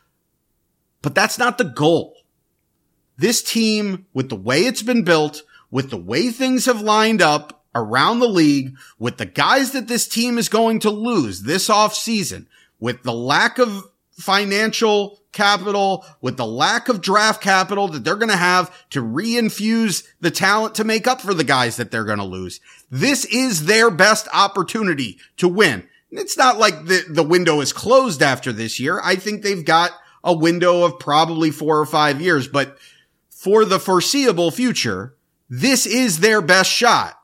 But that's not the goal. This team, with the way it's been built, with the way things have lined up around the league, with the guys that this team is going to lose this offseason, with the lack of financial capital, with the lack of draft capital that they're going to have to reinfuse the talent to make up for the guys that they're going to lose. This is their best opportunity to win. It's not like the window is closed after this year. I think they've got a window of probably 4 or 5 years, but for the foreseeable future, this is their best shot.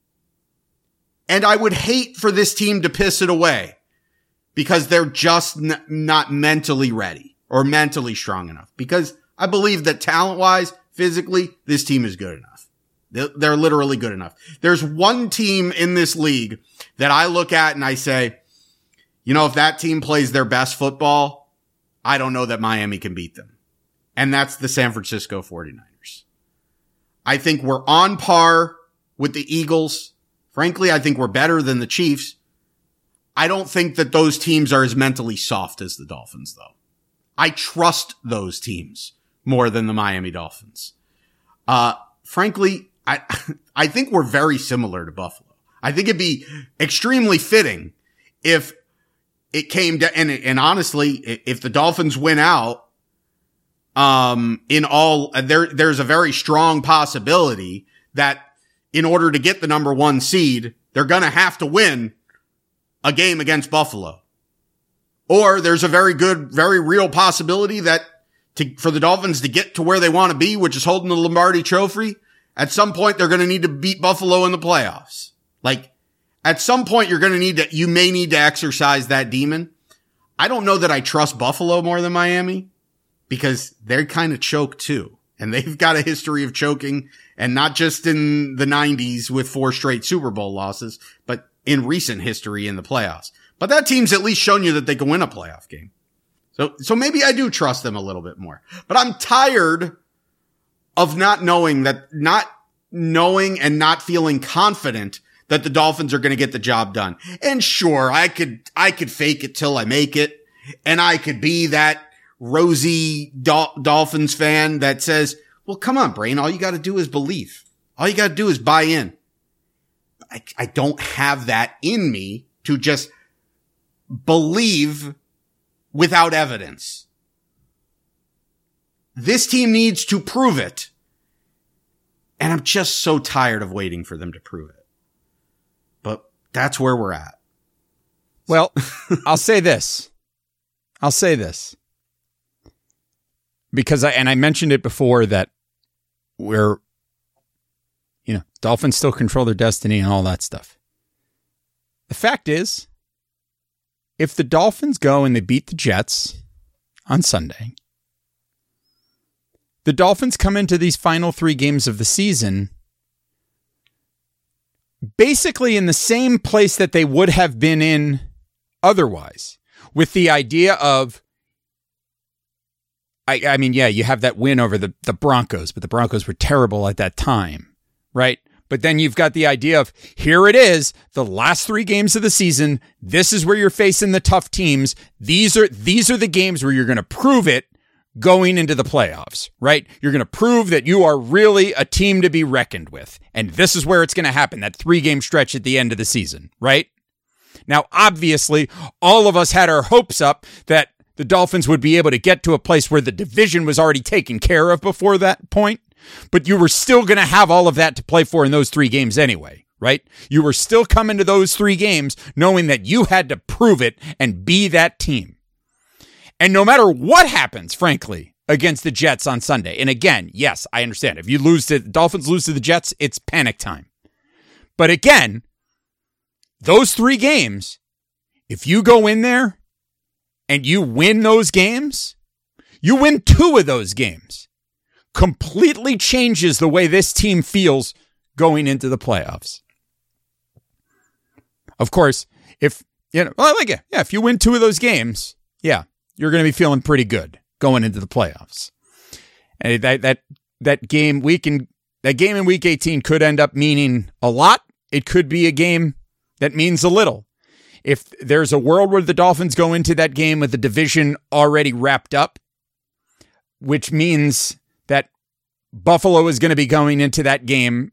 And I would hate for this team to piss it away because they're just not mentally ready or mentally strong enough, because I believe that talent-wise, physically, this team is good enough. They're literally good enough. There's one team in this league that I look at and I say, you know, if that team plays their best football, I don't know that Miami can beat them. And that's the San Francisco 49ers. I think we're on par with the Eagles. Frankly, I think we're better than the Chiefs. I don't think that those teams are as mentally soft as the Dolphins, though. I trust those teams more than the Miami Dolphins. Frankly, I think we're very similar to Buffalo. I think it'd be extremely fitting if it came to, and honestly, if the Dolphins win out, there's a very strong possibility that in order to get the number 1 seed, they're going to have to win a game against Buffalo. Or there's a very good, very real possibility that for the Dolphins to get to where they want to be, which is holding the Lombardi Trophy, at some point they're going to need to beat Buffalo in the playoffs. Like, at some point you may need to exercise that demon. I don't know that I trust Buffalo more than Miami because they're kind of choked too. And they've got a history of choking, and not just in the 90s with 4 straight Super Bowl losses, but in recent history in the playoffs. But that team's at least shown you that they can win a playoff game. So maybe I do trust them a little bit more. But I'm tired of not knowing and not feeling confident that the Dolphins are going to get the job done. And sure, I could fake it till I make it. And I could be that rosy Dolphins fan that says, well, come on, Brain. All you got to do is believe. All you got to do is buy in. I don't have that in me to just believe without evidence. This team needs to prove it. And I'm just so tired of waiting for them to prove it. But that's where we're at. Well, I'll say this. Because I mentioned it before that Dolphins still control their destiny and all that stuff. The fact is, if the Dolphins go and they beat the Jets on Sunday, the Dolphins come into these final 3 games of the season basically in the same place that they would have been in otherwise, with the idea of I mean, yeah, you have that win over the Broncos, but the Broncos were terrible at that time, right? But then you've got the idea of, here it is, the last 3 games of the season. This is where you're facing the tough teams. These are the games where you're going to prove it going into the playoffs, right? You're going to prove that you are really a team to be reckoned with. And this is where it's going to happen, that 3-game stretch at the end of the season, right? Now, obviously, all of us had our hopes up that the Dolphins would be able to get to a place where the division was already taken care of before that point, but you were still going to have all of that to play for in those 3 games anyway, right? You were still coming to those 3 games knowing that you had to prove it and be that team. And no matter what happens, frankly, against the Jets on Sunday, and again, yes, I understand. If the Dolphins lose to the Jets, it's panic time. But again, those 3 games, if you go in there and you win those games, you win 2 of those games, completely changes the way this team feels going into the playoffs. Of course, if you win 2 of those games, yeah, you're going to be feeling pretty good going into the playoffs. And that game in week 18 could end up meaning a lot. It could be a game that means a little. If there's a world where the Dolphins go into that game with the division already wrapped up, which means that Buffalo is going to be going into that game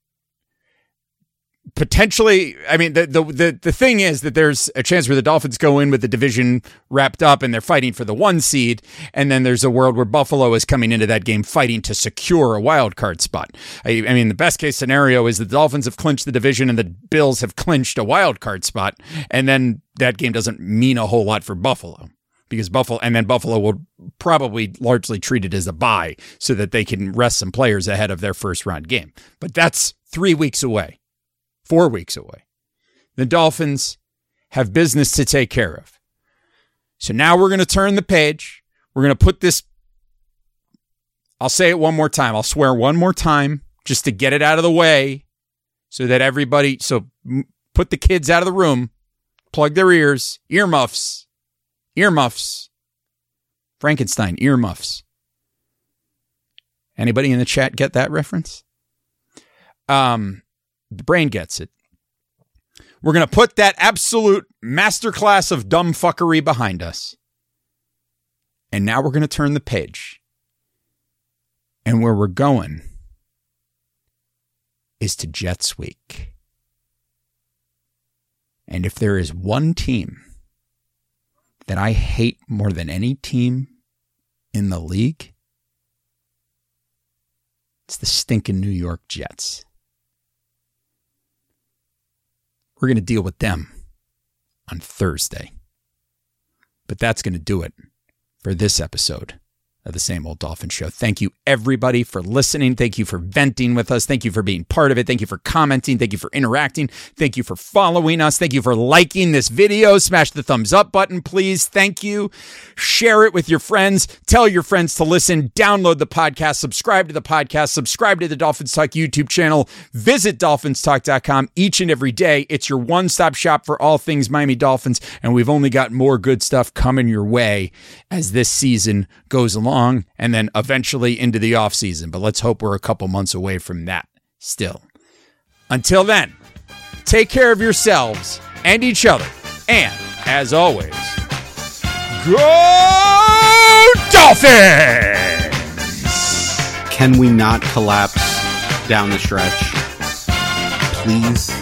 potentially. I mean, the thing is that there's a chance where the Dolphins go in with the division wrapped up and they're fighting for the 1 seed. And then there's a world where Buffalo is coming into that game fighting to secure a wild card spot. I mean, the best case scenario is the Dolphins have clinched the division and the Bills have clinched a wild card spot. And then that game doesn't mean a whole lot for Buffalo, because Buffalo will probably largely treat it as a bye so that they can rest some players ahead of their first round game. But that's 3 weeks away. 4 weeks away. The Dolphins have business to take care of. So now we're going to turn the page. We're going to put this, I'll say it one more time. I'll swear one more time just to get it out of the way so that put the kids out of the room, plug their ears, earmuffs, Frankenstein, earmuffs. Anybody in the chat get that reference? The brain gets it. We're going to put that absolute masterclass of dumb fuckery behind us. And now we're going to turn the page. And where we're going is to Jets Week. And if there is one team that I hate more than any team in the league, it's the stinking New York Jets. We're going to deal with them on Thursday. But that's going to do it for this episode of the Same Old Dolphin Show. Thank you, everybody, for listening. Thank you for venting with us. Thank you for being part of it. Thank you for commenting. Thank you for interacting. Thank you for following us. Thank you for liking this video. Smash the thumbs up button, please. Thank you. Share it with your friends. Tell your friends to listen. Download the podcast. Subscribe to the podcast. Subscribe to the Dolphins Talk YouTube channel. Visit dolphinstalk.com each and every day. It's your one-stop shop for all things Miami Dolphins, and we've only got more good stuff coming your way as this season goes along. And then eventually into the off season. But let's hope we're a couple months away from that still. Until then, take care of yourselves and each other. And as always, go Dolphins! Can we not collapse down the stretch? Please?